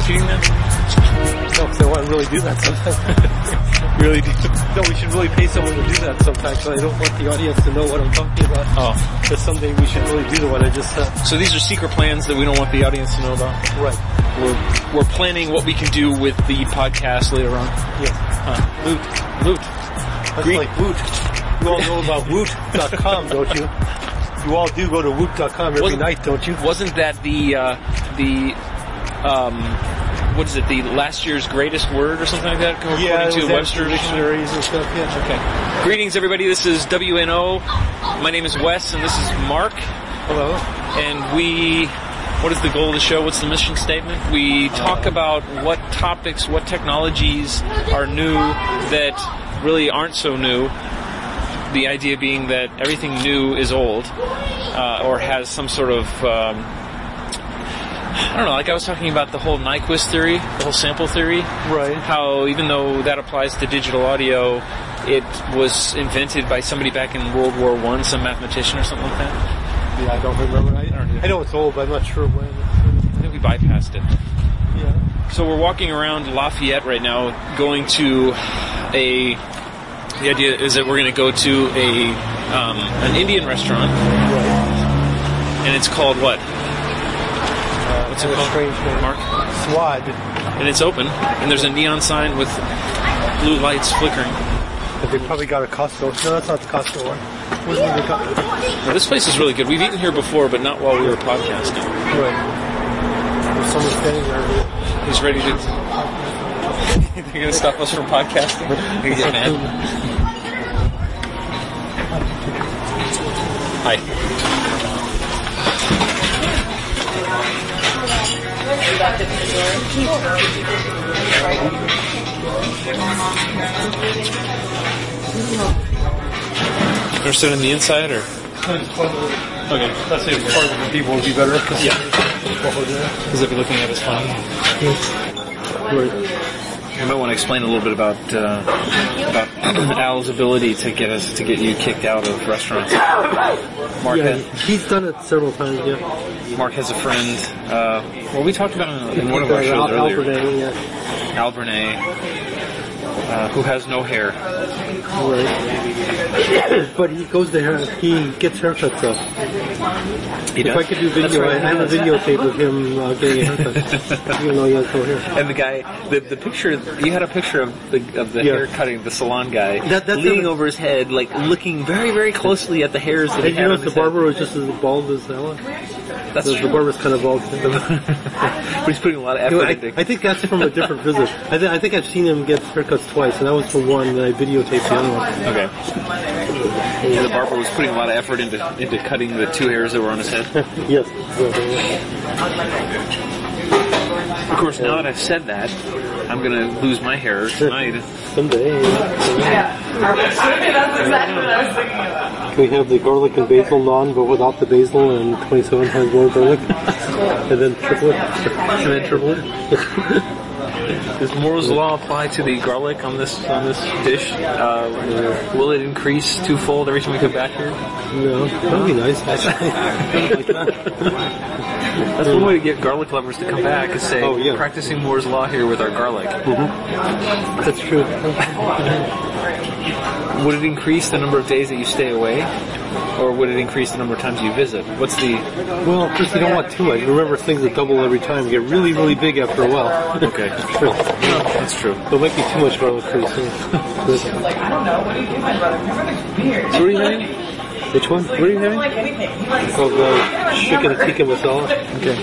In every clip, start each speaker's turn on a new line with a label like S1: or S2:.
S1: repeating that?
S2: No, because I want to really do that sometimes.
S1: Really do?
S2: No, we should really pay someone to do that sometimes, so I don't want the audience to know what I'm talking about.
S1: Oh.
S2: But someday we should really do what I just said.
S1: So these are secret plans that we don't want the audience to know about?
S2: Right.
S1: We're planning what we can do with the podcast later on.
S2: Yes.
S1: Loot.
S2: That's like Woot. You all know about Woot.com, don't you? You all do go to Woot.com every night, don't you?
S1: Wasn't that what is it, the last year's greatest word or something like that?
S2: Yeah,
S1: according to Webster
S2: dictionaries and stuff, yeah.
S1: Okay. Greetings, everybody. This is WNO. My name is Wes, and this is Mark.
S2: Hello.
S1: And what is the goal of the show? What's the mission statement? We talk about what topics, what technologies are new that really aren't so new. The idea being that everything new is old, or has some sort of, I don't know, like I was talking about the whole Nyquist theory, the whole sample theory.
S2: Right.
S1: How even though that applies to digital audio, it was invented by somebody back in World War I, some mathematician or something like that.
S2: Yeah, I don't remember. I know it's old, but I'm not sure when.
S1: I think we bypassed it.
S2: Yeah.
S1: So we're walking around Lafayette right now, going to the idea is that we're going to go to an Indian restaurant.
S2: Right.
S1: And it's called what? What's it called?
S2: Strange name.
S1: Mark?
S2: Swad.
S1: And it's open, and there's a neon sign with blue lights flickering.
S2: But they probably got a Costco. No, that's not the Costco one. Where's the Costco?
S1: Well, this place is really good. We've eaten here before, but not while we were podcasting.
S2: Right. There's someone standing there.
S1: He's ready to... They're going to stop us from podcasting? They're going to get mad. Hi. Interested in the inside, or? Okay.
S2: Let's say part of the people would be better.
S1: Yeah. Because if you're looking at it, it's funny.
S2: Right.
S1: You might want to explain a little bit about Al's ability to get you kicked out of restaurants. Mark,
S2: he's done it several times. Yeah.
S1: Mark has a friend. Well, we talked about him in one of our shows earlier. Al Burnett, who has no hair.
S2: Right. But he goes there. He gets haircuts though.
S1: He does?
S2: If I could do video, I have a videotape of him getting a haircut, even though he has no hair.
S1: And the guy, the picture, you had a picture of the hair cutting, the salon guy, leaning over his head, like looking very, very closely at the hairs that he had on his
S2: the barber was just as bald as Ella?
S1: That's true.
S2: The barber's kind of bald.
S1: But he's putting a lot of effort into.
S2: I think that's from a different visit. I think I've seen him get haircuts twice, and that was for one, and I videotaped the other one.
S1: Okay. The barber was putting a lot of effort into cutting the two hairs that were on his head.
S2: Yes.
S1: Of course, now that I've said that, I'm going to lose my hair tonight.
S2: Someday.
S3: That's exactly what I was thinking about.
S2: Can we have the garlic and basil naan, but without the basil and 27 times more garlic? And then triple it?
S1: Does Moore's Law apply to the garlic on this dish? Will it increase twofold every time we come back here?
S2: No, that'd be nice. Like that.
S1: That's one way to get garlic lovers to come back is say, practicing Moore's Law here with our garlic.
S2: Mm-hmm. That's true.
S1: Would it increase the number of days that you stay away? Or would it increase the number of times you visit? What's the...
S2: Well, first you don't want too much. Remember, things that double every time get really, really big after a while.
S1: Okay. That's true. That's true.
S2: There might be too much garlic pretty soon.
S3: Like, I don't know. What do you do, my brother? Everybody's weird.
S1: So what are you having?
S2: Which one? What are you having?
S3: Like anything.
S2: It's called chicken tikka masala.
S1: Okay.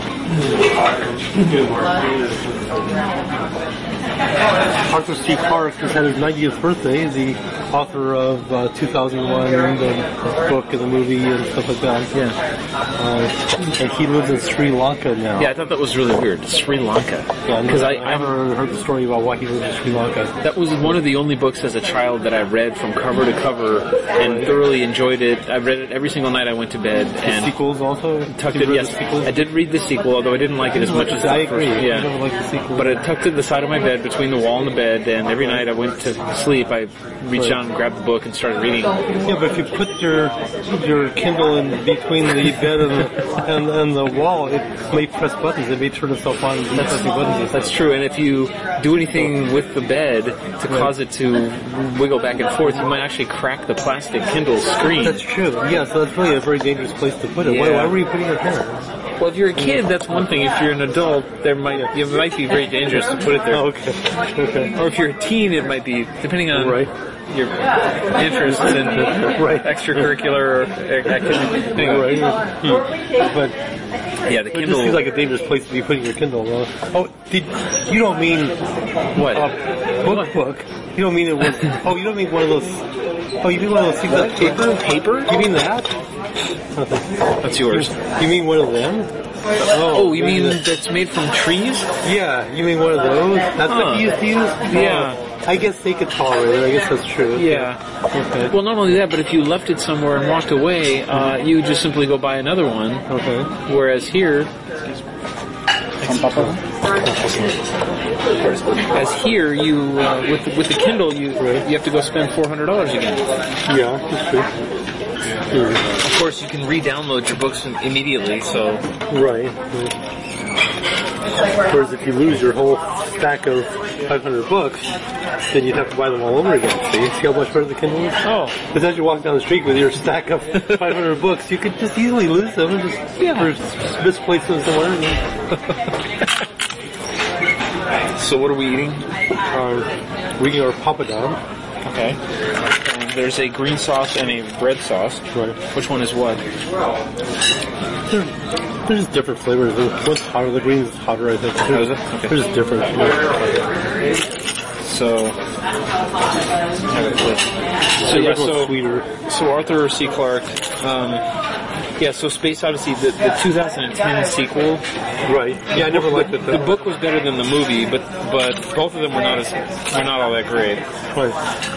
S2: Arthur C. Clarke has had his 90th birthday, the author of 2001, the book and the movie and stuff like that.
S1: Yeah.
S2: And he lives in Sri Lanka now.
S1: Yeah, I thought that was really weird. Sri Lanka.
S2: Yeah, because I never heard the story about why he lives in Sri Lanka.
S1: That was one of the only books as a child that I read from cover to cover and thoroughly enjoyed it. I read it every single night I went to bed. And
S2: the sequels also?
S1: Yes, I did read the sequel, although I didn't like it as much as the
S2: I agree.
S1: first. Yeah.
S2: I never liked the sequel.
S1: But I tucked it to the side of my bed between the wall and the bed, and every night I went to sleep, I reached down and grabbed the book and started reading.
S2: Yeah, but if you put your Kindle in between the bed and the wall, it may press buttons. It may turn itself on and pressing buttons.
S1: That's true, and if you do anything with the bed to cause it to wiggle back and forth, you might actually crack the plastic Kindle screen.
S2: That's true. Yeah, so that's really a very dangerous place to put it.
S1: Yeah.
S2: Why were you putting it there?
S1: Well, if you're a kid, that's one thing. If you're an adult, it might be very dangerous to put it there.
S2: Oh, okay.
S1: Or if you're a teen, it might be, depending on your interests in extracurricular activity.
S2: Right. But
S1: yeah, the
S2: it
S1: Kindle
S2: just seems like a dangerous place to be putting your Kindle. You don't mean
S1: what?
S2: Book. You don't mean it was. Oh, you don't mean one of those. Oh, you mean one of those things like paper?
S1: Paper?
S2: You mean that?
S1: That's yours.
S2: You mean one of them?
S1: Oh, you mean that's made from trees?
S2: Yeah, you mean one of those? That's what you used to use?
S1: Yeah.
S2: I guess they could tolerate it. I guess that's true.
S1: Yeah.
S2: Okay.
S1: Well, not only that, but if you left it somewhere and walked away, you would just simply go buy another one.
S2: Okay.
S1: Whereas here, you with the Kindle, you have to go spend $400 again.
S2: Yeah, that's true.
S1: Of course, you can re-download your books immediately. So
S2: right. Whereas if you lose your whole stack of 500 books, then you'd have to buy them all over again. See how much better the Kindle is?
S1: Oh.
S2: Because as you walk down the street with your stack of 500 books, you could just easily lose them and just misplace them somewhere.
S1: So what are we eating?
S2: We're eating our papadum.
S1: Okay. There's a green sauce and a red sauce.
S2: Right.
S1: Which one is what?
S2: They're just different flavors. One's hotter. The green is hotter, I think.
S1: Oh, is it? Okay.
S2: They're just different. Sweeter.
S1: So Arthur C. Clarke. So Space Odyssey, the 2010 sequel.
S2: Right. Yeah, I never liked it.
S1: The book was better than the movie, but both of them were not all that great.
S2: Right.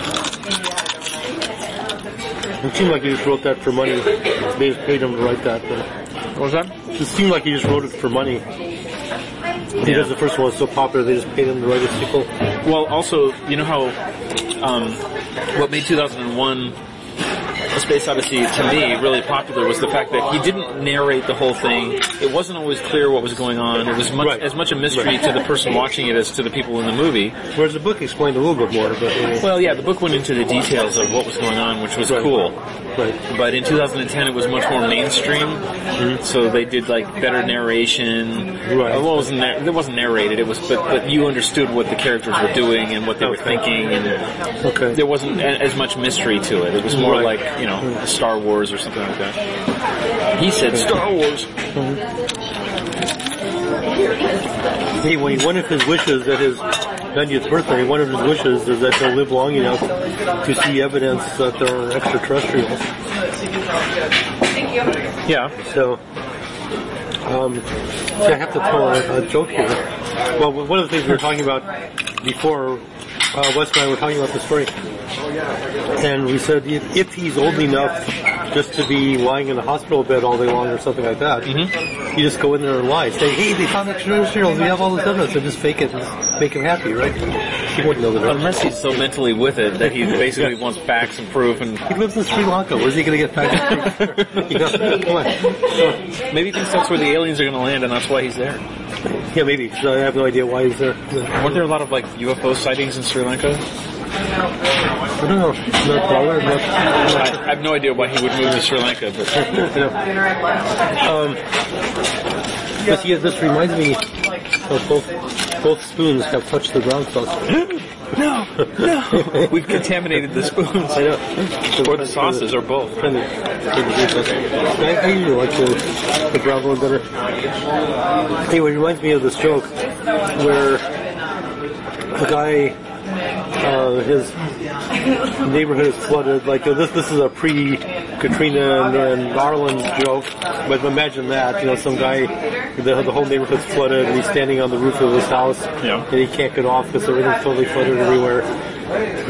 S2: It seemed like he just wrote that for money. They just paid him to write that. But
S1: what was that?
S2: It seemed like he just wrote it for money. Because the first one was so popular, they just paid him to write a sequel.
S1: Well, also, you know how what made 2001 A Space Odyssey to me really popular was the fact that he didn't narrate the whole thing. It wasn't always clear what was going on. It was as much a mystery to the person watching it as to the people in the movie.
S2: Whereas the book explained a little bit more.
S1: Well, yeah, the book went into the details of what was going on, which was cool.
S2: Right.
S1: But in 2010, it was much more mainstream. Mm-hmm. So they did better narration.
S2: Right.
S1: Well, it wasn't narrated. It was, but you understood what the characters were doing and what they were thinking, and there wasn't as much mystery to it. It was more like Star Wars or something like that. He said Star Wars.
S2: Anyway, one of his wishes at his 90th birthday, one of his wishes is that he'll live long enough to see evidence that there are extraterrestrials.
S3: Thank you.
S1: Yeah.
S2: So I have to tell a joke here. Well, one of the things we were talking about before, Wes and I were talking about the story, and we said if he's old enough just to be lying in a hospital bed all day long or something like that, you just go in there and lie. Say, hey, they found extraterrestrials, we have all this evidence, and just fake it and make him happy, right? He wouldn't know that.
S1: Unless he's so mentally with it that he basically wants facts and proof. And
S2: he lives in Sri Lanka. Where's he going to get facts and proof? Come on.
S1: Maybe he thinks that's where the aliens are going to land, and that's why he's there.
S2: Yeah, maybe. So I have no idea why he's there.
S1: Weren't there a lot of UFO sightings in Sri Lanka?
S2: I don't know.
S1: I have no idea why he would move to Sri Lanka, but
S2: but yeah, this reminds me of both spoons have touched the ground sauce.
S1: No, we've contaminated the spoons.
S2: I know.
S1: Or the sauces, or both.
S2: I usually like the brown one better. Anyway, it reminds me of this joke where the guy, his neighborhood is flooded. This is a pre-Katrina and Garland joke, but imagine that, some guy, the whole neighborhood's flooded, and he's standing on the roof of his house, and he can't get off because everything's totally flooded everywhere.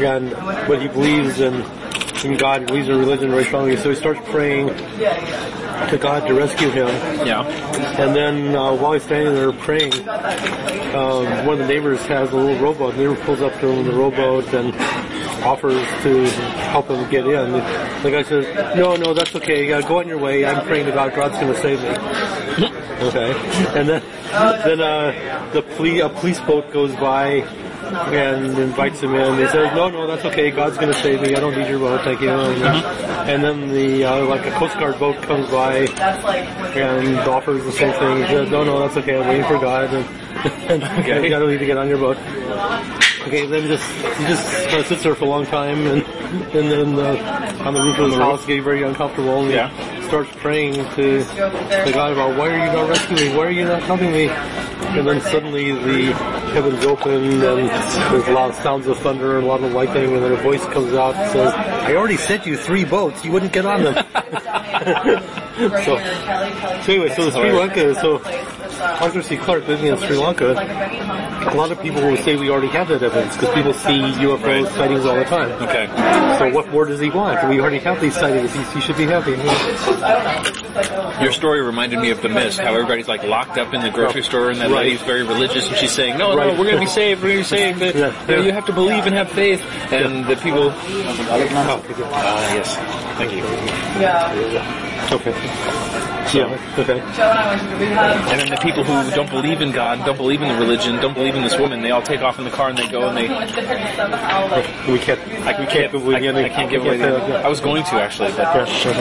S2: But he believes in God, he believes in religion very strongly, so he starts praying, to God to rescue him.
S1: Yeah.
S2: And then while he's standing there praying, one of the neighbors has a little rowboat. The neighbor pulls up to him in the rowboat and offers to help him get in. The guy says, no, that's okay. Go on your way. I'm praying to God. God's going to save me. Okay. And then a police boat goes by and invites him in. He says, no, that's okay. God's going to save me. I don't need your boat. Thank you. And then a Coast Guard boat comes by and offers the same thing. He says, no, that's okay. I'm waiting for God. And I don't need to get on your boat. Okay, then he just sits there for a long time, and then on the roof of his house, getting very uncomfortable, and he starts praying to God about, why are you not rescuing me? Why are you not helping me? And then suddenly the heavens open, and there's a lot of sounds of thunder and a lot of lightning, and then a voice comes out and says, I already sent you 3 boats. You wouldn't get on them. So anyway, the Sri Lanka, Arthur C. Clarke living in Sri Lanka, a lot of people will say we already have that evidence because people see UFO sightings all the time.
S1: Okay.
S2: So what more does he want? We already have these sightings. He should be happy.
S1: Your story reminded me of The Mist, how everybody's like locked up in the grocery store and that lady's very religious and she's saying, no, we're going to be saved, but you have to believe and have faith. And the people... yes. Thank you.
S3: Yeah.
S2: Okay. Okay.
S1: And then the people who don't believe in God, don't believe in the religion, don't believe in this woman, they all take off in the car and they go and they...
S2: We can't give away the
S1: I can't give away the... I was going to, actually, but...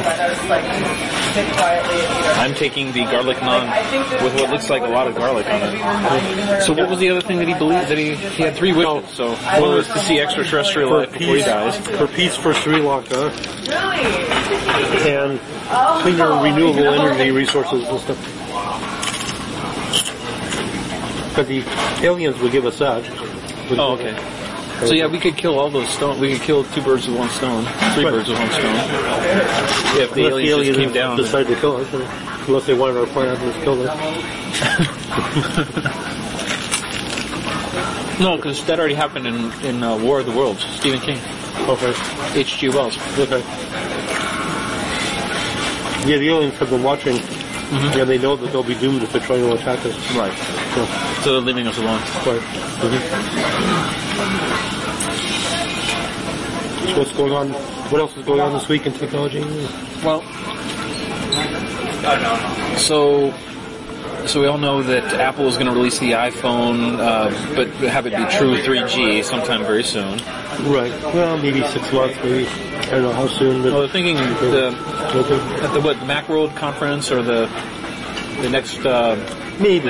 S1: I'm taking the garlic naan with what looks like a lot of garlic on it. So what was the other thing that he believed? That he had 3 wishes. So one was to see extraterrestrial life before he dies.
S2: For peace for Sri Lanka. And cleaner renewable energy resources and stuff. But the aliens would give us that.
S1: Oh, okay. So yeah, we could kill all those stones. We could kill 2 birds with 1 stone. 3 birds with 1 stone. If the aliens just came down.
S2: Decided to kill us. Unless they wanted our planet to kill us.
S1: No, because that already happened in War of the Worlds. Stephen King.
S2: Okay.
S1: H.G. Wells.
S2: Okay. Yeah, the aliens have been watching, and they know that they'll be doomed if they're trying to attack us.
S1: Right. So they're leaving us alone.
S2: Right. So what's going on? What else is going on this week in technology?
S1: Well, so we all know that Apple is going to release the iPhone, but have it be true 3G sometime very soon.
S2: Right. Well, maybe 6 months, maybe. I don't know how soon. But
S1: they're thinking at the Macworld conference or the next.
S2: Maybe.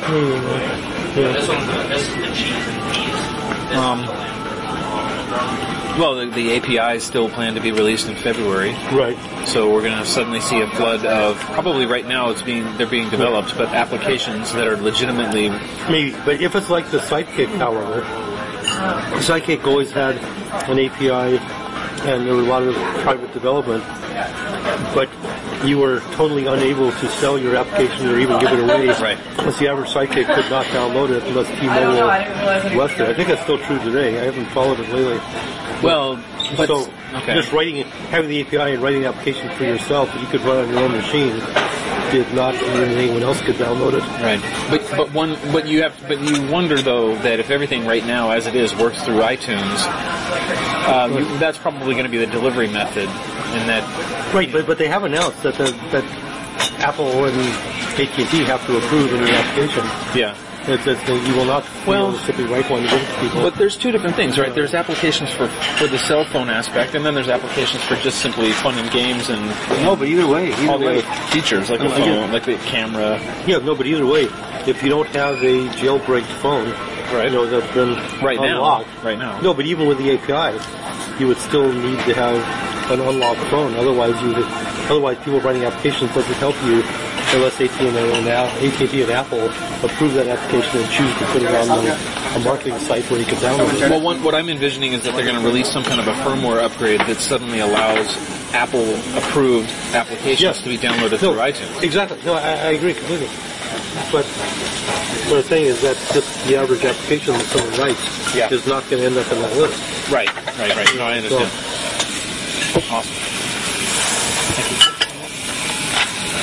S1: Well, the API is still planned to be released in February.
S2: Right.
S1: So we're going to suddenly see a flood of, probably right now they're being developed, but applications that are legitimately...
S2: Maybe, but if it's like the Sidekick, however, the Sidekick always had an API and there was a lot of private development, but you were totally unable to sell your application or even give it away.
S1: Right.
S2: Because the average Sidekick could not download it unless T-Mobile left it. I think that's still true today. I haven't followed it lately.
S1: Well, but,
S2: so just having the API and writing the application for yourself that you could run on your own machine did not mean anyone else could download it.
S1: Right. But you wonder though that if everything right now as it is works through iTunes, that's probably going to be the delivery method, and that.
S2: Right, but they have announced that Apple and AT&T have to approve in their application.
S1: Yeah.
S2: That you will not simply write one to give to people.
S1: But there's 2 different things, right? There's applications for the cell phone aspect, and then there's applications for just simply fun and games and
S2: but either way,
S1: all the other features like the phone, like the camera.
S2: Yeah, no, but either way, if you don't have a jailbreaked phone,
S1: right?
S2: That's been unlocked.
S1: Right now.
S2: No, but even with the API, you would still need to have an unlocked phone. Otherwise, people writing applications doesn't help you unless AT&T and Apple approve that application and choose to put it on a marketing site where you can download it.
S1: Well, what I'm envisioning is that they're going to release some kind of a firmware upgrade that suddenly allows Apple-approved applications to be downloaded through iTunes.
S2: Exactly. No, I agree completely. But what I'm saying is that just the average application that someone writes is not going to end up in that list.
S1: Right. No, I understand. Awesome. Thank you.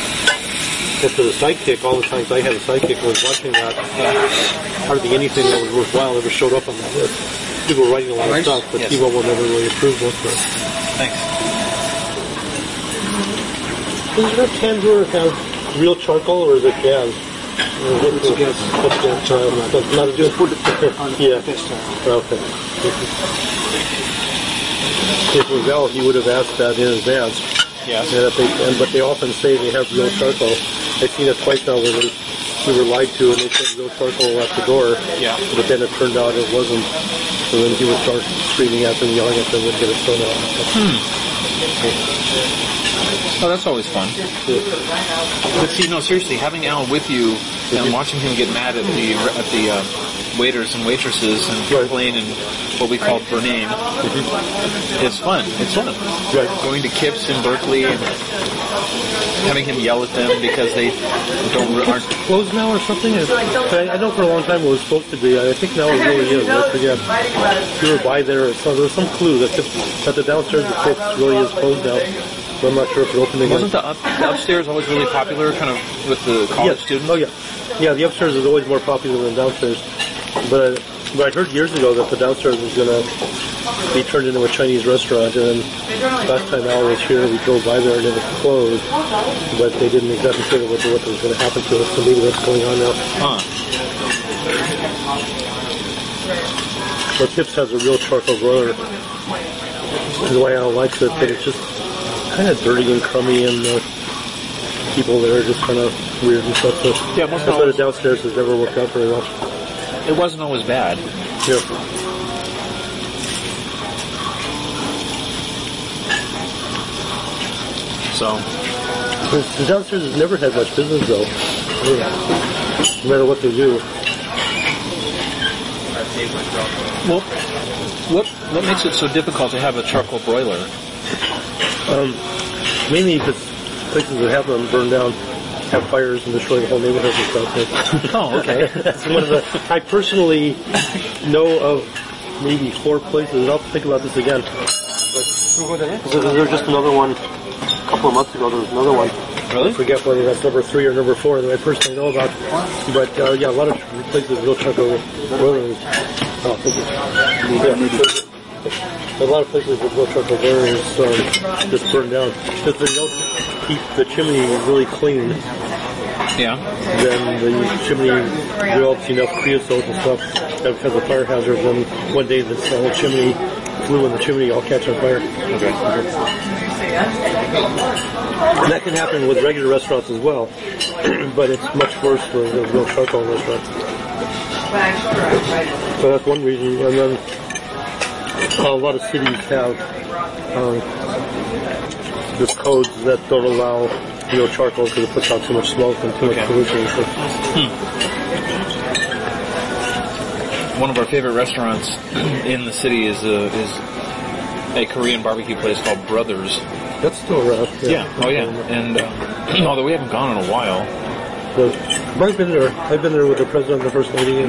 S2: And for the sidekick, all the times I had a sidekick was watching that. Hardly anything that was worthwhile ever showed up on that list. People were writing a lot of stuff, but T-Mobile never really approved most of it.
S1: Thanks.
S2: Does your Tandoor have real charcoal, or is it gas?
S4: It's gas.
S2: Not a
S4: Just put it on the
S2: Yeah.
S4: test tire.
S2: Okay. If it was Al, he would have asked that in advance.
S1: Yes.
S2: But they often say they have real charcoal. I've seen it twice now where we were lied to and they said real charcoal at the door.
S1: Yeah.
S2: But then it turned out it wasn't. So then he would start screaming at them, yelling at them, and get it thrown out.
S1: Oh, that's always fun. But see, no, seriously, having Al with you and watching him get mad at the waiters and waitresses and complain and what we call per name is fun. It's fun.
S2: Right.
S1: Going to Kips in Berkeley and having him yell at them because they aren't
S2: Closed now or something? I know for a long time it was supposed to be. I think now it really is. I forget. You were by there, so there was some clue that the downstairs of Kips really is closed now. So I'm not sure if it's open again.
S1: Wasn't the upstairs always really popular, kind of with the college students?
S2: Oh yeah, yeah. The upstairs is always more popular than downstairs. But I heard years ago that the downstairs was going to be turned into a Chinese restaurant. And then last time Al was here, we drove by there and it was closed. But they didn't exactly say what was going to happen to it. So maybe that's going on now.
S1: Huh.
S2: But Kips has a real charcoal broiler. That's why Al likes it, but it's just kind of dirty and crummy, and people there are just kind of weird and stuff. So
S1: Yeah,
S2: that's why the downstairs has never worked out very well.
S1: It wasn't always bad.
S2: Yeah.
S1: So,
S2: The downstairs has never had much business though. No matter what they do.
S1: well, what makes it so difficult to have a charcoal broiler?
S2: Mainly because places that have them burn down, have fires and destroy the whole neighborhood and stuff.
S1: Oh, okay.
S2: That's one of the. I personally know of maybe 4 places. I'll think about this again. But there's just another one. A couple of months ago, there was another one.
S1: Really?
S2: I forget whether that's number 3 or number 4 that I personally know about. But yeah, a lot of places will charcoal broilers. Oh, thank you. Yeah. A lot of places with real charcoal broilers just burn down. If they don't keep the chimney really clean,
S1: Yeah.
S2: then the chimney develops enough creosote and stuff that has a fire hazard. Then one day the chimney flue in the chimney all catch on fire.
S1: Okay.
S2: And that can happen with regular restaurants as well, but it's much worse for the real charcoal restaurants. So that's one reason. And then a lot of cities have just codes that don't allow real charcoal because it puts out too much smoke and too much pollution. So.
S1: One of our favorite restaurants in the city is a Korean barbecue place called Brothers.
S2: That's still around.
S1: Yeah. Oh yeah. And although we haven't gone in a while.
S2: But I've been there. I've been there with the president and the first lady.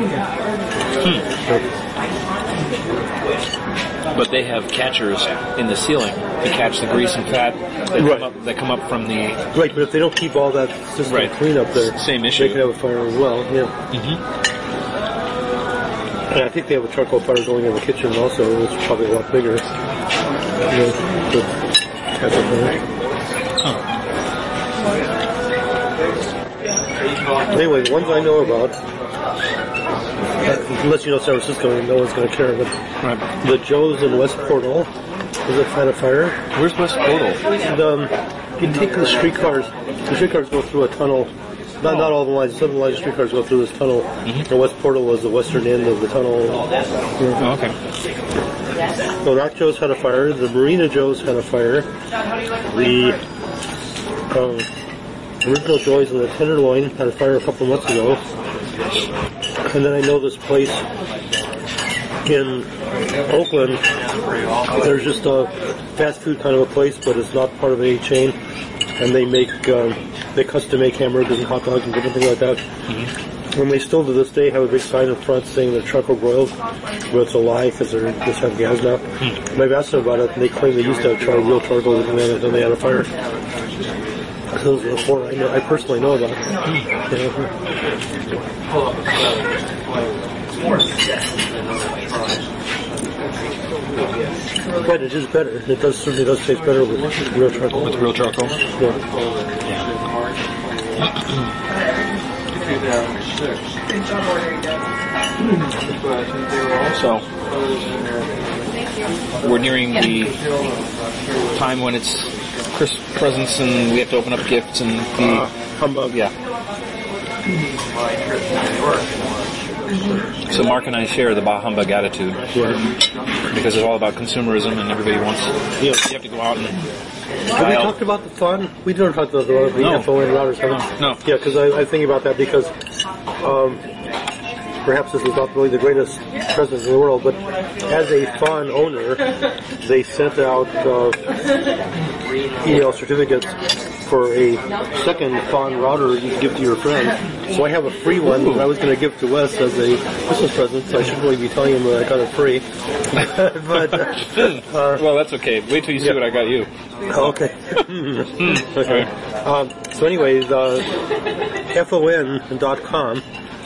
S1: But they have catchers in the ceiling to catch the grease and fat that come up from the...
S2: Right, but if they don't keep all that system clean up there,
S1: same issue.
S2: They can have a fire as well. Yeah.
S1: Mm-hmm.
S2: And I think they have a charcoal fire going in the kitchen also. It's probably a lot bigger. Anyway, the ones I know about, unless you know San Francisco, no one's going to care, but the Joe's in West Portal is a fan of fire.
S1: Where's West Portal?
S2: You take the streetcars go through a tunnel. Not all the lines, some of the lines of streetcars go through this tunnel. And West Portal was the western end of the tunnel.
S1: Oh, okay.
S2: So Rock Joe's had a fire. The Marina Joe's had a fire. The original Joe's in the Tenderloin had a fire a couple of months ago. And then I know this place in Oakland. There's just a fast food kind of a place, but it's not part of any chain. And they make they custom make hamburgers and hot dogs and different things like that. And they still to this day have a big sign in front saying they're charcoal broiled, but it's a lie because they just have gas now. And I've asked them about it, and they claim they used to have real charcoal and then they had a fire. Those are the 4 I personally know about. But it is better. It certainly does taste better with real charcoal.
S1: With real charcoal?
S2: Yeah.
S1: So, we're nearing the time when it's Christmas presents and we have to open up gifts and the
S2: Humbug.
S1: Yeah. So Mark and I share the bah humbug attitude because it's all about consumerism and everybody wants. You have to go out and.
S2: Have we talked about the fun? We didn't talk about the FON routers, have we?
S1: No.
S2: Yeah, because I think about that because perhaps this is not really the greatest present in the world, but as a FON owner, they sent out email certificates for a second FON router you can give to your friend. So I have a free one that I was going to give to Wes as a Christmas present, so I shouldn't really be telling him that I got it free. But
S1: well, that's okay. Wait till you see what I got you.
S2: Okay. Okay. So anyways, FON.com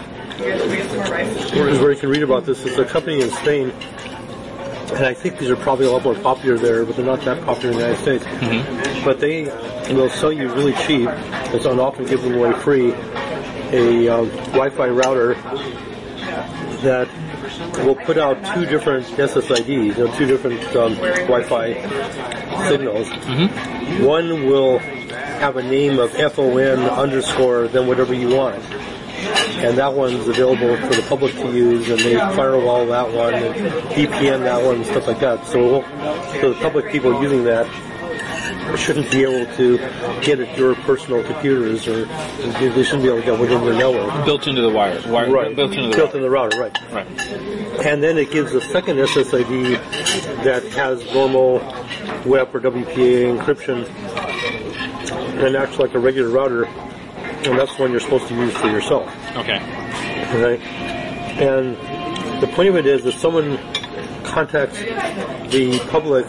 S2: is where you can read about this. It's a company in Spain, and I think these are probably a lot more popular there, but they're not that popular in the United States. Mm-hmm. But they will sell you really cheap, and often give them away free, a Wi-Fi router that will put out 2 different SSIDs, 2 different Wi-Fi signals. Mm-hmm. One will have a name of FON_ then whatever you want. And that one's available for the public to use, and they firewall that one, and VPN that one, and stuff like that. So the public people using that shouldn't be able to get at your personal computers, or they shouldn't be able to get within their network.
S1: Built into the wire.
S2: Right.
S1: Built into
S2: the router, right.
S1: Right.
S2: And then it gives a second SSID that has normal WEP or WPA encryption, and acts like a regular router. And that's the one you're supposed to use for yourself.
S1: Okay.
S2: Right? And the point of it is, if someone contacts the public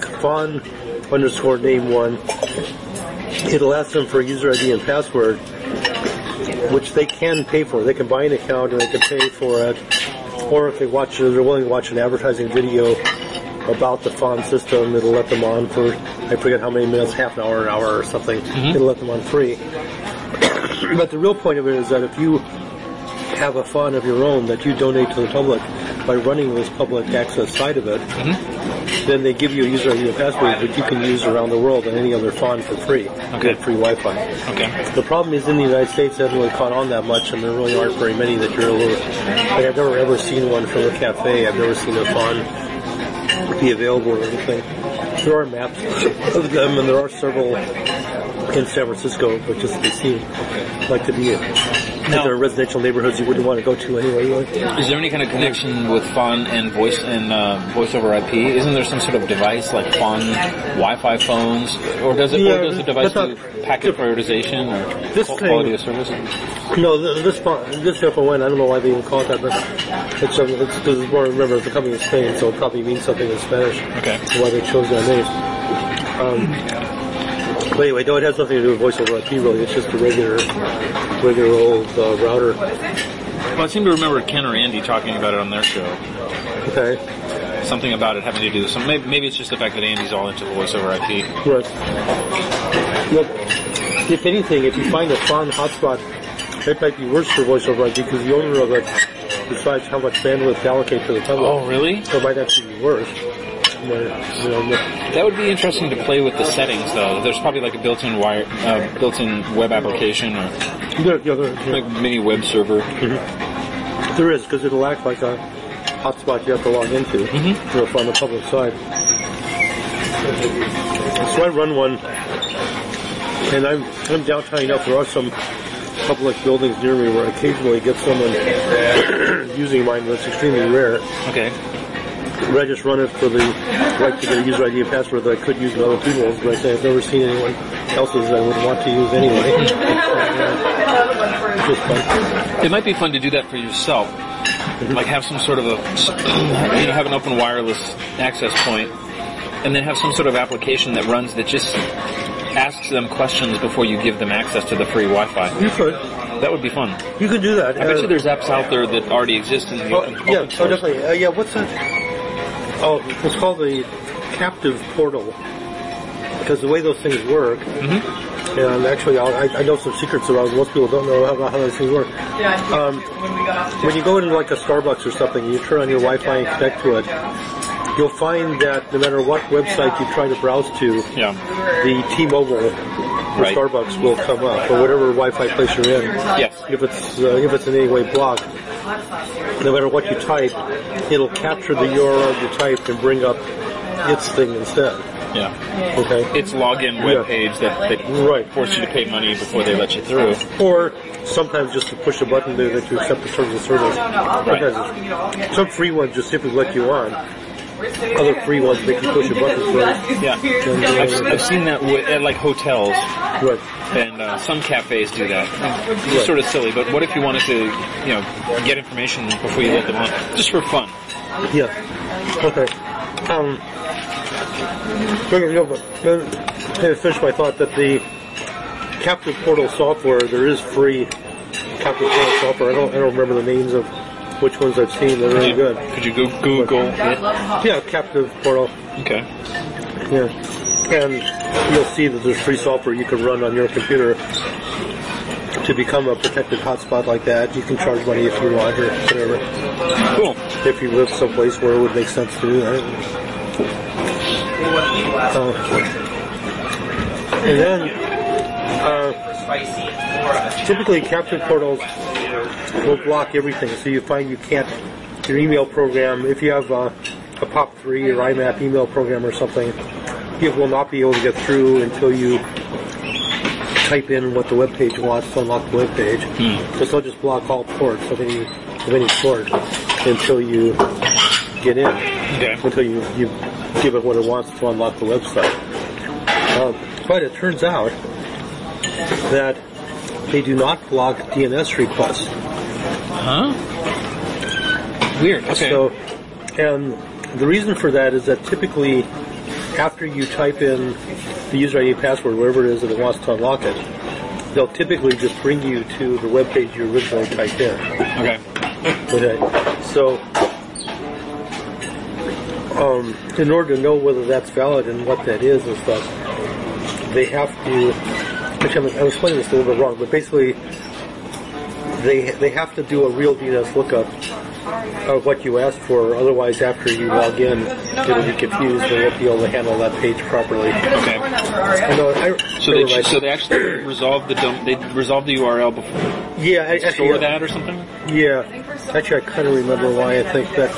S2: FON_ name one, it'll ask them for a user ID and password, which they can pay for. They can buy an account and they can pay for it. Or if they're willing to watch an advertising video about the FON system, it'll let them on for, I forget how many minutes, half an hour or something. Mm-hmm. It'll let them on free. But the real point of it is that if you have a FON of your own that you donate to the public by running this public access side of it, then they give you a user ID and password that you can use around the world on any other FON for free.
S1: Okay.
S2: Get free Wi-Fi.
S1: Okay.
S2: The problem is in the United States, it hasn't really caught on that much, and there really aren't very many that you're able to. Like, I've never ever seen one from a cafe. I've never seen a FON be available or anything. There are maps of them, and there are several in San Francisco, but just they seem like to be there are residential neighborhoods you wouldn't want to go to anyway. Really.
S1: Is there any kind of connection with FON and voice over IP? Isn't there some sort of device like FON Wi-Fi phones, or does the device do packet prioritization or quality of service?
S2: No, this FON, I don't know why they even call it that, but it's remember it's a company in Spain, so it probably means something in Spanish.
S1: Okay.
S2: That's why they chose that name. But anyway, no, it has nothing to do with voice over IP really. It's just a regular old router.
S1: Well, I seem to remember Ken or Andy talking about it on their show.
S2: Okay.
S1: Something about it having to do with some. Maybe it's just the fact that Andy's all into voice over IP.
S2: Right. Look, if anything, if you find a FON hotspot, it might be worse for voice over IP because the owner of it decides how much bandwidth to allocate to the public.
S1: Oh, really?
S2: So it might actually be worse.
S1: That would be interesting to play with the settings, though. There's probably like a built-in built-in web application or like mini web server.
S2: Mm-hmm. There is, because it'll act like a hotspot you have to log into on the public side. So I run one, and I'm downtown enough. There are some public buildings near me where I occasionally get someone using mine, but it's extremely rare.
S1: Okay.
S2: But I just run it for the right to get a user ID and password that I could use in other people's, but I say I've never seen anyone else's that I would want to use anyway. It's just fun.
S1: It might be fun to do that for yourself. Like have some sort of have an open wireless access point, and then have some sort of application that runs that just ask them questions before you give them access to the free Wi-Fi.
S2: You could.
S1: That would be fun.
S2: You could do that.
S1: I bet you there's apps out there that already exist in the open source.
S2: Definitely. What's that? Oh, it's called the Captive Portal. Because the way those things work, and actually I know some secrets around. Most people don't know how those things work. When you go into like a Starbucks or something, you turn on your Wi-Fi and connect to it, you'll find that no matter what website you try to browse to, the T-Mobile or Starbucks will come up, or whatever Wi-Fi place you're in.
S1: Yes.
S2: If it's in any way blocked, no matter what you type, it'll capture the URL you typed and bring up its thing instead.
S1: Yeah.
S2: Okay.
S1: It's login web page that force you to pay money before they let you through.
S2: Or sometimes just to push a button there that you accept the terms of service. Sometimes some free ones just simply let you on. Other free ones make you push a button first.
S1: Yeah. I've seen that at like hotels.
S2: Right.
S1: And some cafes do that. It's sort of silly, but what if you wanted to, get information before you let them on? Just for fun.
S2: Yeah. Okay. To finish my thought that the Captive Portal software, there is free Captive Portal software. I don't remember the names of which ones I've seen. They're really good.
S1: Could you Google it?
S2: Yeah, Captive Portal.
S1: Okay.
S2: Yeah. And you'll see that there's free software you can run on your computer to become a protected hotspot like that. You can charge money if you want or whatever.
S1: Cool.
S2: If you live someplace where it would make sense to do that. And then, typically Captive Portals will block everything, so you find you can't, your email program, if you have a POP3 or IMAP email program or something, it will not be able to get through until you type in what the web page wants to unlock the web page. So they'll just block all ports of any sort until you get in, until you give it what it wants to unlock the website. But it turns out that they do not block DNS requests.
S1: Huh? Weird. Okay.
S2: So, and the reason for that is that typically after you type in the user ID password, wherever it is that it wants to unlock it, they'll typically just bring you to the web page you originally typed in. Okay. So, in order to know whether that's valid and what that is and stuff, they have to, actually I'm explaining this a little bit wrong, but basically they have to do a real DNS lookup of what you asked for, otherwise after you log in, it'll be confused and won't be able to handle that page properly.
S1: Okay. So they actually resolve the URL before.
S2: Yeah, actually,
S1: store that or something.
S2: Yeah, actually, I kind of remember why. I think that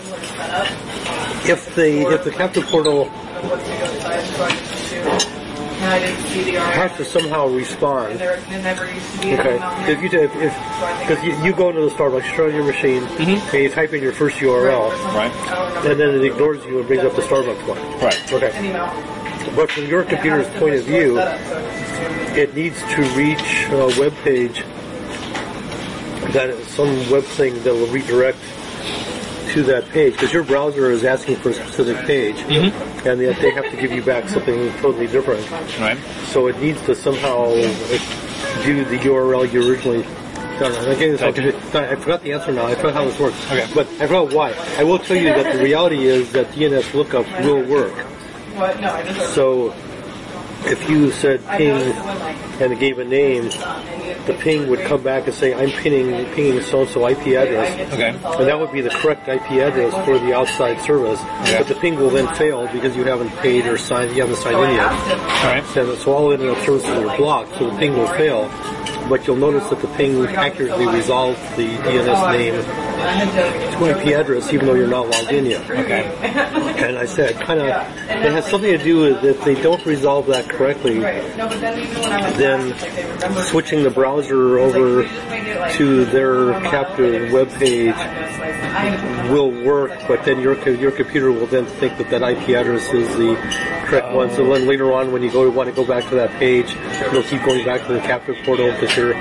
S2: if the Captive Portal has to somehow respond. Okay. Because you go into the Starbucks, you turn on your machine, and you type in your first URL, and then it ignores you and brings up the Starbucks one.
S1: Right.
S2: Okay. But from your computer's point of view, it needs to reach a web page that is some web thing that will redirect to that page, because your browser is asking for a specific page, and they have to give you back something totally different.
S1: Right.
S2: So it needs to somehow do the URL you originally done. I forgot the answer now. I forgot how this works.
S1: Okay.
S2: But I forgot why. I will tell you that the reality is that DNS lookup will work. So if you said ping and it gave a name, the ping would come back and say, I'm pinging so-and-so IP address.
S1: Okay.
S2: And that would be the correct IP address for the outside service. Okay. But the ping will then fail because you haven't paid or you haven't signed in yet.
S1: All right.
S2: So all internet services are blocked, so the ping will fail. But you'll notice that the ping accurately resolved the DNS name to IP address, even though you're not logged in yet.
S1: Okay.
S2: And I said, it has something to do with if they don't resolve that correctly, then switching the browser over to their captive web page will work, but then your computer will then think that IP address is the correct one. So then later on, when you want to go back to that page, you'll keep going back to the Captive Portal because your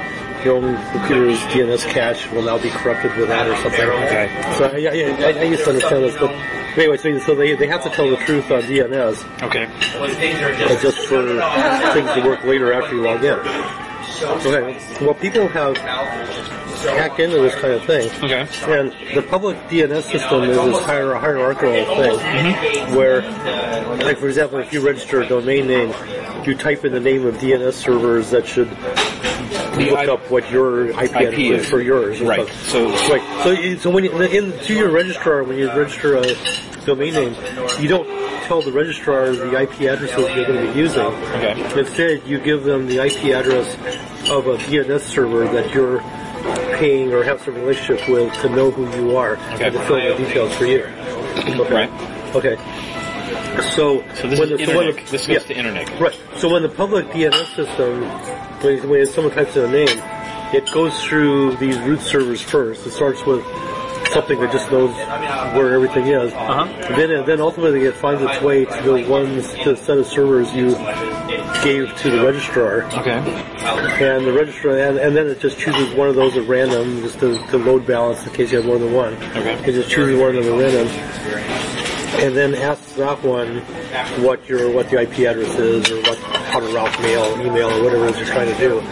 S2: your own computer's DNS cache will now be corrupted with that or something.
S1: Okay.
S2: So I used to understand this, but anyway, so they have to tell the truth on DNS.
S1: Okay.
S2: Just for things to work later after you log in. Okay. Well, people have hacked into this kind of thing.
S1: Okay.
S2: And the public DNS system is this hierarchical thing where, like for example, if you register a domain name, you type in the name of DNS servers that should look up what your IP address is for yours.
S1: Right.
S2: So when to your registrar, when you register a domain name, you don't tell the registrar the IP addresses you're going to be using.
S1: Okay.
S2: Instead, you give them the IP address of a DNS server that you're paying or have some relationship with to know who you are and to fill the details for you. Okay.
S1: Right.
S2: Okay. So
S1: this is internet. This goes to internet.
S2: Right. So when the public DNS system, when someone types in a name, it goes through these root servers first. It starts with something that just knows where everything is. Then ultimately it finds its way to the set of servers you gave to the registrar.
S1: Okay.
S2: And the registrar, and then it just chooses one of those at random, just to load balance in case you have more than one.
S1: Okay.
S2: It just chooses one of them at random, and then asks that one what the IP address is, or how to route email, or whatever it is you're trying to do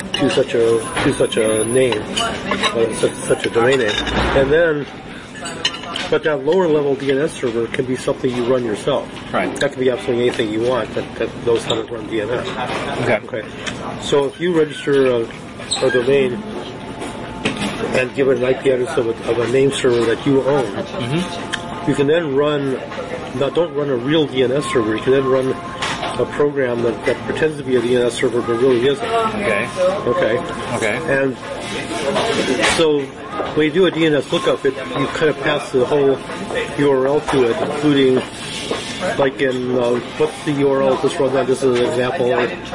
S2: to such a name, such a domain name, and then. But that lower level DNS server can be something you run yourself.
S1: Right.
S2: That can be absolutely anything you want that knows how to run DNS. Okay. So if you register a domain and give it an IP address of a name server that you own, you can then don't run a real DNS server. You can then run a program that pretends to be a DNS server but really isn't. Okay. And so when you do a DNS lookup, you kind of pass the whole URL to it, including, like in, what's the URL? Just run that just as an example.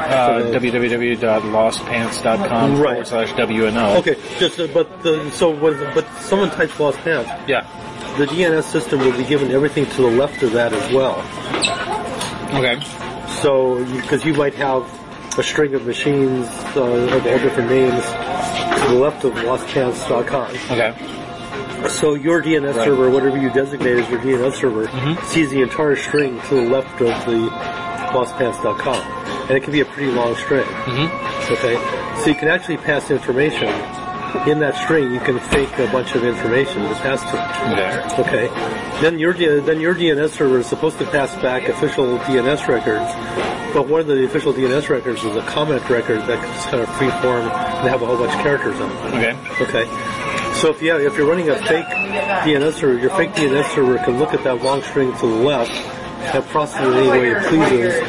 S1: www.lostpants.com /WNO.
S2: Okay, but someone types Lost Pants.
S1: Yeah.
S2: The DNS system will be given everything to the left of that as well.
S1: Okay.
S2: So, because you might have a string of machines of all different names to the left of lostpants.com.
S1: Okay.
S2: So your DNS server, whatever you designate as your DNS server, sees the entire string to the left of the lostpants.com. And it can be a pretty long string. Okay? So you can actually pass information. In that string, you can fake a bunch of information to pass to. Okay. Then your DNS server is supposed to pass back official DNS records, but one of the official DNS records is a comment record that just kind of free form and have a whole bunch of characters on it. Okay. So if you're running a fake DNS server, your fake DNS server can look at that long string to the left and process it any way it pleases,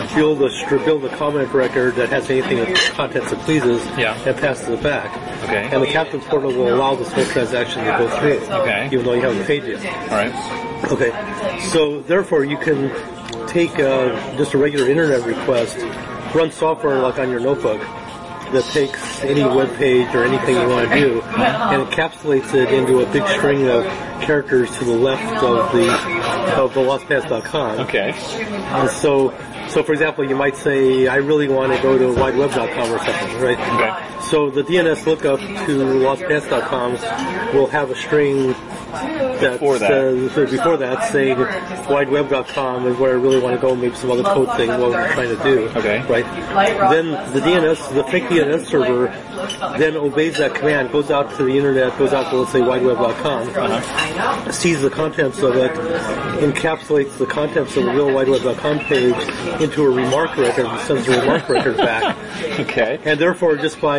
S2: build a comment record that has anything of contents it pleases, and passes it back.
S1: Okay.
S2: And the captain portal will allow this whole transaction to go through, even though you haven't paid yet.
S1: All right.
S2: Okay. So therefore, you can take just a regular internet request, run software like on your notebook that takes any web page or anything you want to do and encapsulates it into a big string of characters to the left of the lostpants.com.
S1: Okay.
S2: And so for example, you might say, I really want to go to wideweb.com or something, right?
S1: Okay.
S2: So the DNS lookup to lostpants.com will have a string that says, before that, saying wideweb.com is where I really want to go, maybe some other code thing, what we're trying to do.
S1: Okay.
S2: Right? Then the fake DNS server then obeys that command, goes out to the internet, goes out to, let's say, wideweb.com, sees the contents of it, encapsulates the contents of the real wideweb.com page into a remark record and sends the remark record back.
S1: Okay.
S2: And therefore, just by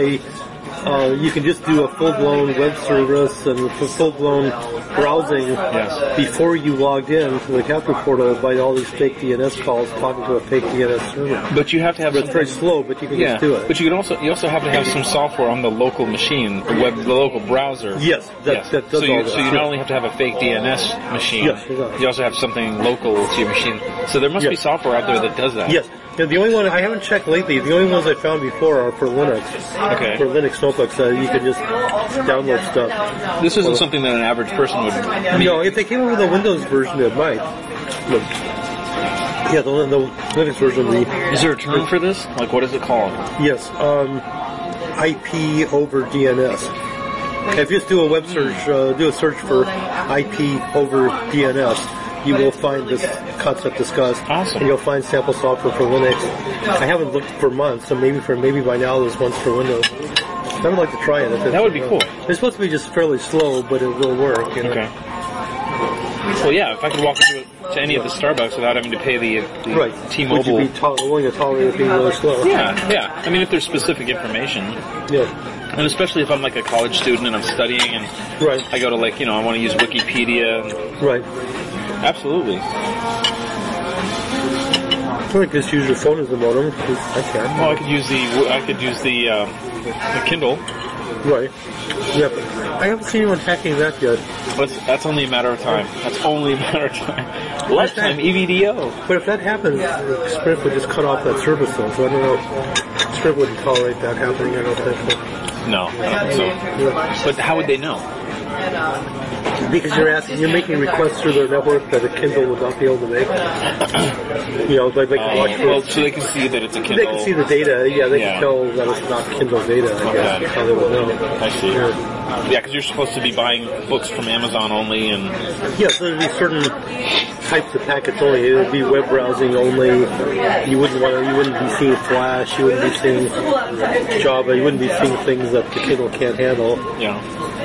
S2: you can just do a full-blown web service and full-blown browsing before you logged in to the capture portal by all these fake DNS calls talking to a fake DNS server.
S1: But you have to have
S2: it's very slow, but you can just do it.
S1: But you also have to have some software on the local machine, the local browser.
S2: Yes, that does all that.
S1: So you not only have to have a fake DNS machine, you also have something local to your machine. So there must be software out there that does that.
S2: Yes. And the only one I haven't checked lately, the only ones I found before are for Linux.
S1: Okay.
S2: For Linux notebooks, you can just download stuff.
S1: This isn't something that an average person would need.
S2: No, if they came over with a Windows version, it might. But, yeah, the Linux version.
S1: Is there a term for this? Like, what is it called?
S2: Yes. IP over DNS. If you just do a web search, do a search for IP over DNS, you will find this concept discussed.
S1: Awesome.
S2: And you'll find sample software for Linux. I haven't looked for months, so maybe by now there's ones for Windows. I would like to try it.
S1: That would be cool.
S2: It's supposed to be just fairly slow, but it will work. You know?
S1: Okay. Well, yeah, if I could walk into to any of the Starbucks without having to pay the
S2: Right.
S1: T-Mobile.
S2: Would you be willing to tolerate it being really slow?
S1: Yeah. I mean, if there's specific information.
S2: Yeah.
S1: And especially if I'm like a college student and I'm studying and
S2: Right.
S1: I go to I want to use Wikipedia.
S2: Right.
S1: Absolutely.
S2: I just use your phone as a modem. I can.
S1: Well, I could use the Kindle.
S2: Right. Yeah. I haven't seen anyone hacking that yet.
S1: But that's only a matter of time. That's only a matter of time. Lifetime EVDO.
S2: But if that happens, Sprint would just cut off that service though, so I don't know. Sprint wouldn't tolerate that happening, I don't think so.
S1: No. So, but how would they know?
S2: Because you're making requests through their network that a Kindle would not be able to make. They can watch
S1: well, so they can see that it's a Kindle.
S2: They can see the data. Yeah, they can tell that it's not Kindle data. I guess that's how they would know.
S1: I see. Yeah, because you're supposed to be buying books from Amazon only, and
S2: so there'd be certain types of packets only. It would be web browsing only. You wouldn't be seeing Flash. You wouldn't be seeing Java. You wouldn't be seeing things that the Kindle can't handle.
S1: Yeah.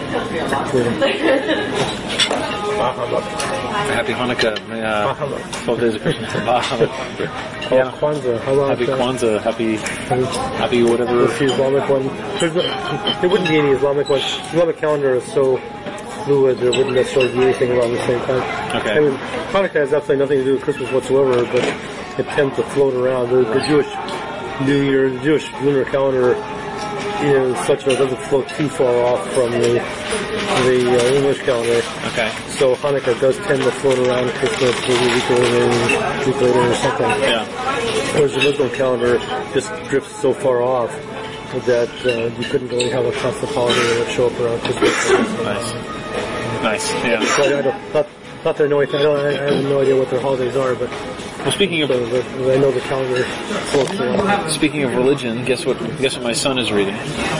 S1: Happy Hanukkah. 12 days of Christmas.
S2: Kwanzaa. How about
S1: Happy Kwanzaa. Happy whatever.
S2: It's the Islamic one. There wouldn't be any Islamic one. Islamic calendar is so fluid, there wouldn't necessarily be anything around the same time.
S1: Okay.
S2: I mean, Hanukkah has absolutely nothing to do with Christmas whatsoever, but it tends to float around. The Jewish New Year, the Jewish lunar calendar is such that it doesn't float too far off from the English calendar.
S1: Okay.
S2: So Hanukkah does tend to float around Christmas maybe a week later or something.
S1: Yeah.
S2: Whereas the Muslim calendar just drifts so far off that you couldn't really have a constant holiday that would show up around Christmas.
S1: Nice. Yeah.
S2: So not that I know anything. I have no idea what their holidays are, but
S1: well, speaking of,
S2: I know the calendar floats around.
S1: Speaking of religion, guess what my son is reading?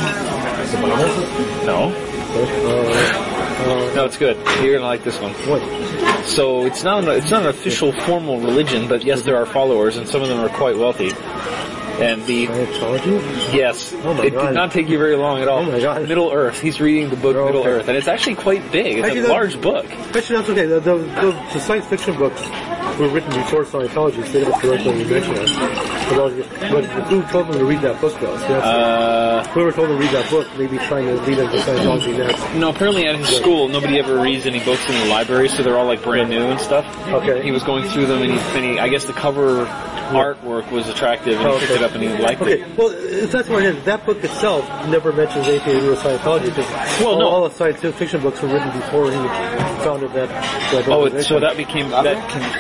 S1: No. No, it's good. You're gonna like this one.
S2: What?
S1: So it's not an official formal religion, but yes, there are followers, and some of them are quite wealthy. And
S2: Scientology?
S1: Yes.
S2: Oh my
S1: it
S2: God.
S1: did not take you very long at all.
S2: Oh my God.
S1: Middle Earth. He's reading the book Middle Earth, and it's actually quite big. It's a large book.
S2: Actually, that's okay. The science fiction books were written before Scientology, so they don't directly mention it. But who told them to read that book, though? So whoever told them to read that book may be trying to lead them to Scientology next.
S1: No, apparently at his school, nobody ever reads any books in the library, so they're all like brand new and stuff.
S2: Okay.
S1: He was going through them, and he I guess the cover artwork was attractive, and he picked it up and he liked it.
S2: Well, if that's what it is, that book itself never mentions anything to do with Scientology, because all the science fiction books were written before he founded that organization.
S1: So that came before?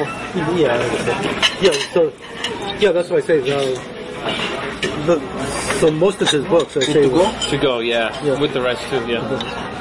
S2: Yeah, that's what I say. So most of his books, I say...
S1: To go, yeah. With the rest too, yeah.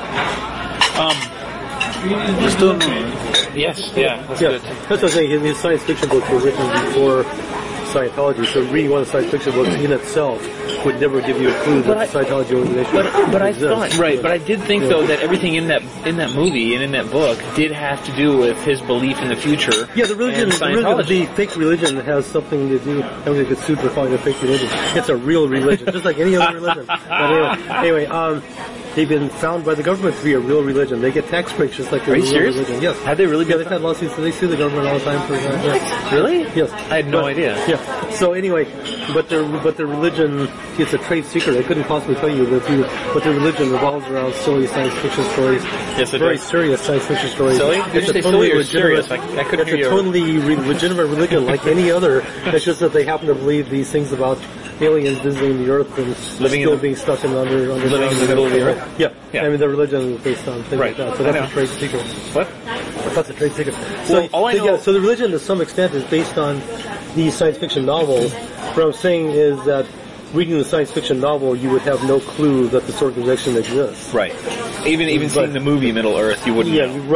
S1: Yes, yeah, that's good.
S2: That's what I'm saying. His science fiction books were written before Scientology, so reading one of the science fiction books in itself would never give you a clue that the Scientology organization
S1: But I thought, right, but I did think though that everything in that movie and in that book did have to do with his belief in the future.
S2: Yeah, the fake religion has something to do. I'm going to get sued for calling it a fake religion. It's a real religion, just like any other religion. But anyway, they've been found by the government to be a real religion. They get tax breaks just like a real religion. Yes.
S1: Have they really?
S2: Yeah, they've had lawsuits. They sue the government all the time for that. Yes.
S1: Really?
S2: Yes.
S1: I had no idea.
S2: Yeah. So anyway, but their religion, it's a trade secret. I couldn't possibly tell you but their religion revolves around silly science fiction stories.
S1: Yes, it
S2: very
S1: does.
S2: Serious science fiction stories.
S1: Silly? Did you say silly or serious? I couldn't hear you.
S2: It's a totally legitimate religion like any other. It's just that they happen to believe these things about aliens visiting the Earth and being stuck in living in the middle of the Earth. Yeah. I mean, their religion is based on things like that. So that's a trade secret.
S1: What?
S2: That's a trade secret. So the religion to some extent is based on these science fiction novels. What I'm saying is that reading the science fiction novel, you would have no clue that this organization exists.
S1: Right. Even seeing the movie Middle Earth, you wouldn't know.
S2: Right.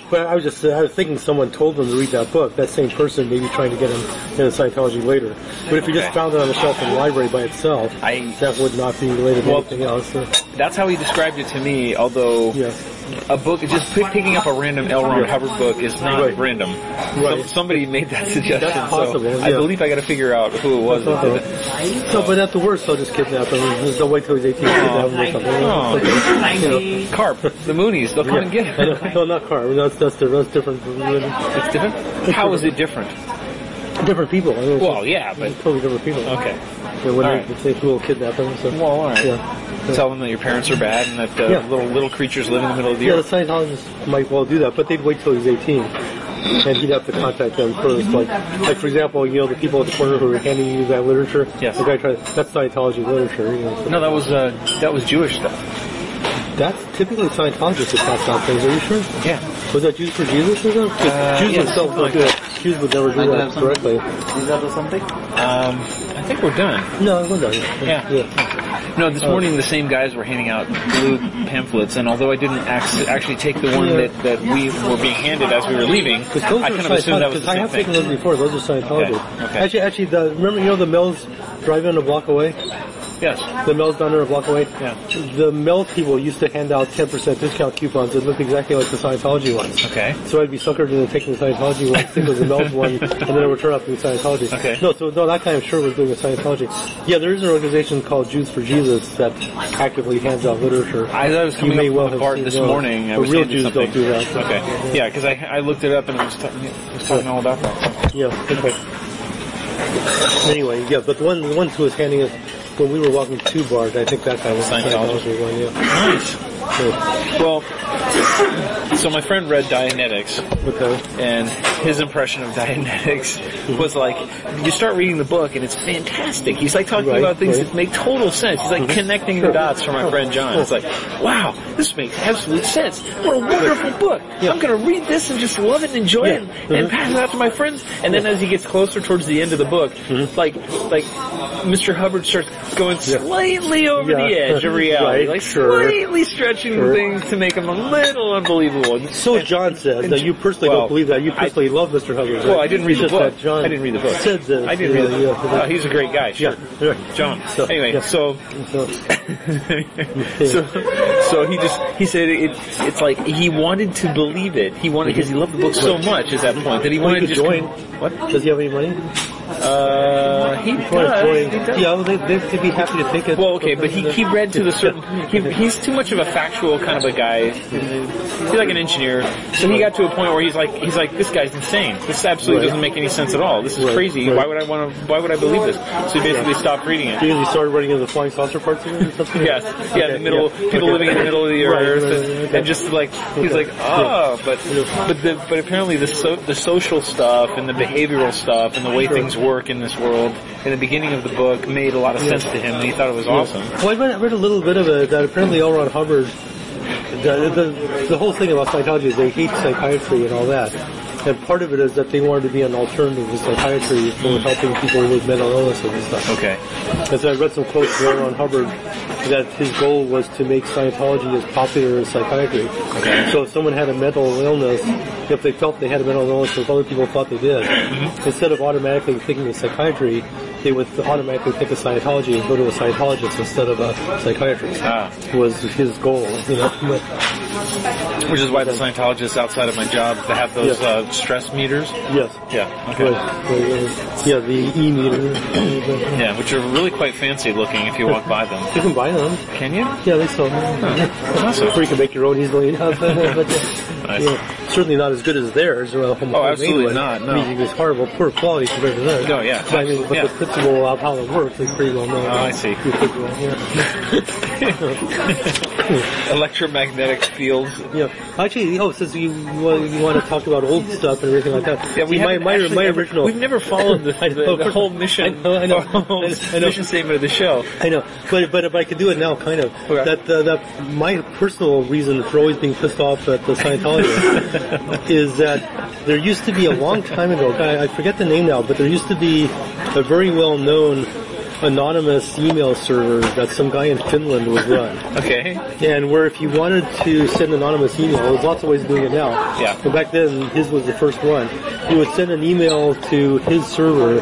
S2: But I was thinking someone told them to read that book. That same person may be trying to get him into Scientology later. But if you just found it on the shelf in the library by itself, that would not be related to anything else. So.
S1: That's how he described it to me, although a book, just picking up a random L. Ron Hubbard book is not random.
S2: Right.
S1: Somebody made that suggestion,
S2: That's possible,
S1: so I believe I got to figure out who it was.
S2: So, but at the worst, they'll just kidnap him. They'll wait till he's 18 to kidnap him or something.
S1: Carp, the Moonies, they'll come and get him.
S2: No, not Carp. That's different.
S1: It's different? How is it different?
S2: Different people. I mean,
S1: well, yeah, but...
S2: Totally different people.
S1: Okay.
S2: Yeah, when they will kidnap them. So.
S1: Well, all right.
S2: Yeah.
S1: Tell them that your parents are bad and that little creatures live in the middle of the earth.
S2: Yeah, the Scientologists might well do that, but they'd wait till he's 18. And he'd have to contact them first. Like for example, the people at the corner who were handing you that literature.
S1: Yes.
S2: The guy that's Scientology literature. So.
S1: No, that was Jewish stuff.
S2: That's typically Scientologists that pass out things. Are you sure?
S1: Yeah.
S2: Was that Jews for Jesus or something? Jews themselves don't do it. Jews would never do that correctly.
S4: Is that or something?
S1: I think we're done.
S2: No, we're done.
S1: Yeah. No, this morning the same guys were handing out blue pamphlets, and although I didn't actually take the one that we were being handed as we were leaving, I kind of assumed that was the same
S2: I have
S1: thing.
S2: taken those before. Those are Scientology.
S1: Okay.
S2: Actually, remember the Mills drive-in a block away?
S1: Yes.
S2: The Mel's down there a block away?
S1: Yeah.
S2: The Mel people used to hand out 10% discount coupons that looked exactly like the Scientology ones.
S1: Okay.
S2: So I'd be suckered into taking the Scientology one, think it was the Mel's one, and then it would turn out to be Scientology.
S1: Okay.
S2: No, that guy I'm sure was doing a Scientology. Yeah, there is an organization called Jews for Jesus that actively hands out literature.
S1: I thought it was coming up with a part this morning.
S2: But real Jews don't do that. So.
S1: Okay. Yeah, because I looked it up and it was talking all about that.
S2: Yeah, okay. Anyway, yeah, but the ones who was handing us when we were walking to Bard, I think that guy was Scientology one, yeah.
S1: Nice.
S2: Yeah.
S1: Well, so my friend read Dianetics, and his impression of Dianetics was like, you start reading the book and it's fantastic. He's like talking about things that make total sense. He's like connecting the dots for my friend John. It's like, wow, this makes absolute sense. What a wonderful book. Yeah. I'm going to read this and just love it and enjoy it and pass it out to my friends. And then as he gets closer towards the end of the book, like Mr. Hubbard starts going slightly over the edge of reality, slightly stretching things to make them a little unbelievable.
S2: So John said that you personally don't believe that. You personally love Mr. Hubbard. Right?
S1: Well, I didn't read the book.
S2: John
S1: I didn't read the book.
S2: Said that,
S1: I didn't read the book. He's a great guy. Sure.
S2: Yeah.
S1: John. Anyway, so he said it's like he wanted to believe it. He wanted because he loved the book so much at that point that he wanted to
S2: join.
S1: What?
S2: Does he have any money?
S1: He does.
S2: Yeah, they'd be happy to take it.
S1: Well, okay, but he read to the certain... He's too much of a factual kind of a guy. He's like an engineer. So he got to a point where he's like, this guy's insane. This absolutely doesn't make any sense at all. This is crazy. Why would I believe this? So he basically stopped reading it.
S2: Because he started running into the flying saucer parts of it or something?
S1: Yes. Yeah, in the middle, people living in the middle of the earth. And just like, he's like, but apparently the social stuff and the behavioral stuff and the way things work in this world in the beginning of the book made a lot of sense to him, and he thought it was awesome.
S2: Well, I read a little bit of it, that apparently L. Ron Hubbard, the whole thing about Scientology is they hate psychiatry and all that. And part of it is that they wanted to be an alternative to psychiatry for helping people with mental illnesses and stuff.
S1: Okay.
S2: And so I read some quotes from L. Ron Hubbard that his goal was to make Scientology as popular as psychiatry.
S1: Okay.
S2: So if someone had a mental illness, if they felt they had a mental illness if other people thought they did, instead of automatically thinking of psychiatry, they would automatically think of Scientology and go to a Scientologist instead of a psychiatrist. Was his goal,
S1: Which is why the Scientologists outside of my job, they have those stress meters.
S2: Yes.
S1: Yeah. Okay.
S2: Yeah, the E-meter.
S1: Yeah, which are really quite fancy looking if you walk by them.
S2: You can buy them.
S1: Can you?
S2: Yeah, they sell them.
S1: Awesome.
S2: Or you can make your own easily enough. But certainly not as good as theirs.
S1: Absolutely not. No.
S2: I mean, it's horrible, poor quality compared to theirs.
S1: No, yeah.
S2: But the principle of how it works is pretty well known.
S1: Oh, I see. Electromagnetic fields.
S2: Yeah. Actually, since you want to talk about old stuff and everything like that.
S1: Yeah,
S2: my original.
S1: We've never followed the whole mission. I know. Mission statement of the show.
S2: I know, but I can do it now, kind of. Okay. That my personal reason for always being pissed off at the Scientologists is that there used to be a long time ago. I forget the name now, but there used to be a very well known anonymous email server that some guy in Finland would run.
S1: Okay.
S2: And where if you wanted to send an anonymous email, there's lots of ways of doing it now.
S1: Yeah.
S2: But back then, his was the first one. You would send an email to his server,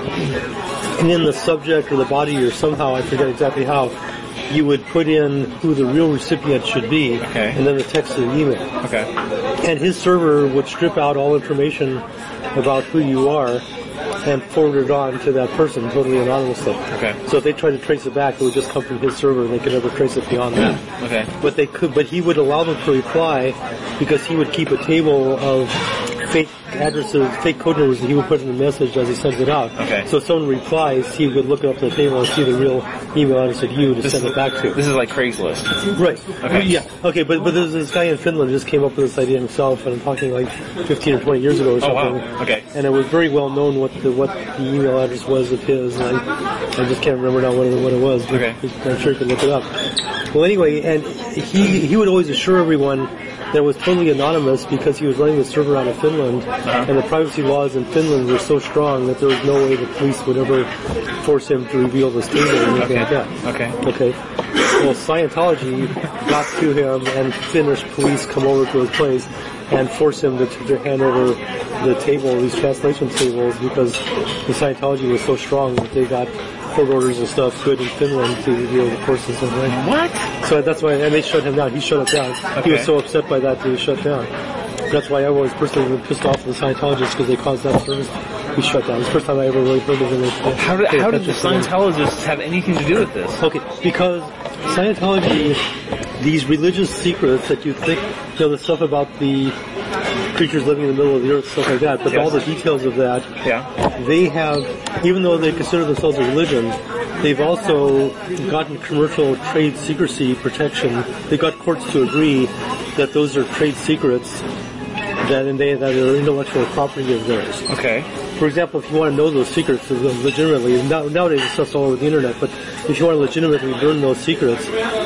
S2: and in the subject or the body or somehow, I forget exactly how, you would put in who the real recipient should be,
S1: Okay.
S2: and then the text of the email.
S1: Okay.
S2: And his server would strip out all information about who you are and forward it on to that person totally anonymously.
S1: Okay.
S2: So if they tried to trace it back, it would just come from his server and they could never trace it beyond that.
S1: Okay.
S2: But he would allow them to reply because he would keep a table of fake addresses, fake code numbers that he would put in the message as he sends it out.
S1: Okay.
S2: So if someone replies, he would look up the table and see the real email address of you to send it back to.
S1: This is like Craigslist.
S2: Right.
S1: Okay.
S2: Yeah. Okay, but there's this guy in Finland who just came up with this idea himself, and I'm talking like 15 or 20 years ago or
S1: Oh,
S2: something.
S1: wow. Okay.
S2: And it was very well known what the email address was of his, and I just can't remember now what it was. But
S1: Okay.
S2: I'm sure you can look it up. Well, anyway, and he would always assure everyone that it was totally anonymous because he was running the server out of Finland, and the privacy laws in Finland were so strong that there was no way the police would ever force him to reveal this table or anything like that.
S1: Okay.
S2: Okay. Well, Scientology got to him and Finnish police come over to his place and force him to hand over the table, these translation tables, because the Scientology was so strong that they got court orders and stuff good in Finland to reveal the courses and things.
S1: What?
S2: So that's why, and they shut him down. He shut it down. He was so upset by that he was shut down. That's why I was personally pissed off with the Scientologists because they caused that service to be shut down. It's the first time I ever really heard of it.
S1: How did the Scientologists have anything to do with this?
S2: Okay, because Scientology, these religious secrets that you think, the stuff about the creatures living in the middle of the earth, stuff like that, but all the details of that, they have, even though they consider themselves a religion, they've also gotten commercial trade secrecy protection. They got courts to agree that those are trade secrets that are intellectual property of theirs.
S1: Okay.
S2: For example, if you want to know those secrets legitimately, nowadays it's stuff's all over the internet, but if you want to legitimately learn those secrets,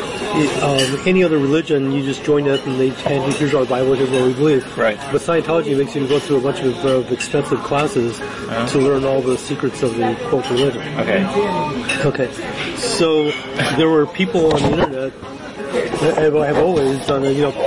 S2: any other religion, you just join it and they hand you, here's our Bible, here's what we believe.
S1: Right.
S2: But Scientology makes you go through a bunch of expensive classes to learn all the secrets of the quote religion.
S1: Okay.
S2: Okay. So there were people on the internet that have always done,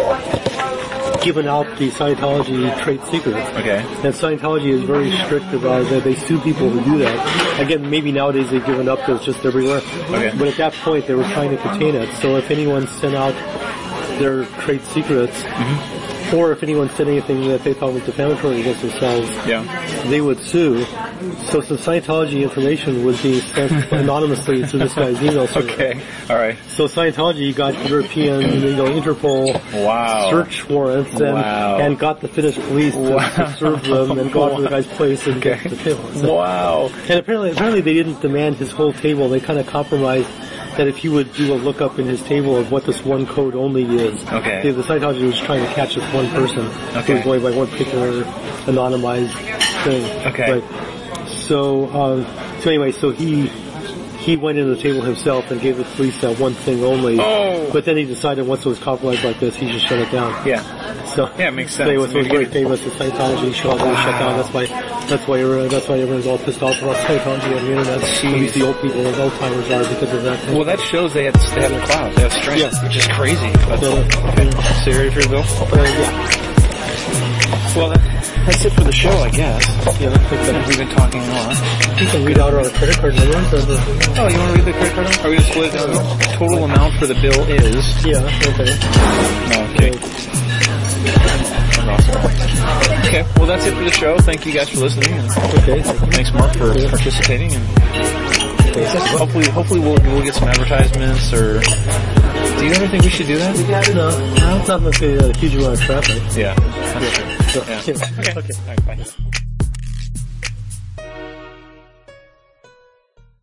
S2: given out the Scientology trade secrets.
S1: Okay.
S2: And Scientology is very strict about that. They sue people who do that. Again, maybe nowadays they've given up because it's just everywhere.
S1: Okay.
S2: But at that point, they were trying to contain it. So if anyone sent out their trade secrets, or if anyone said anything that they thought was defamatory against themselves, they would sue. So some Scientology information was being sent anonymously to this guy's email server.
S1: Okay. All right.
S2: So Scientology got European, Interpol search warrants and got the Finnish police to serve them and go out to the guy's place and get the table. So, and apparently they didn't demand his whole table. They kind of compromised that if he would do a lookup in his table of what this one code only is.
S1: Okay.
S2: The Scientology was trying to catch this one person who was going by one particular anonymized thing.
S1: Okay.
S2: Right. So anyway, so he went into the table himself and gave the police that one thing only.
S1: Oh.
S2: But then he decided once it was compromised like this, he just shut it down.
S1: Yeah.
S2: So
S1: it makes sense.
S2: Anyway, so it was very famous. The Scientology shut down. That's why everyone's all pissed off about Scientology on the internet. At least the old people, the old timers are because of that.
S1: Well, that shows they have the clout. They have strength, which is crazy. So you ready for your bill? Well, that's it for the show, I guess.
S2: Yeah,
S1: we've been talking a lot.
S2: You can read out our credit card numbers.
S1: Oh, you want to read the credit card number? Are we going to split it down? Total amount for the bill is...
S2: Yeah, okay.
S1: Okay. Awesome. Okay, well that's it for the show. Thank you guys for listening. And thanks, Mark, for participating. And hopefully we'll get some advertisements or... Do you ever think we should do that?
S2: No, it's not going to be a huge amount of traffic.
S1: Yeah, that's true.
S2: So,
S1: Okay. All right, bye.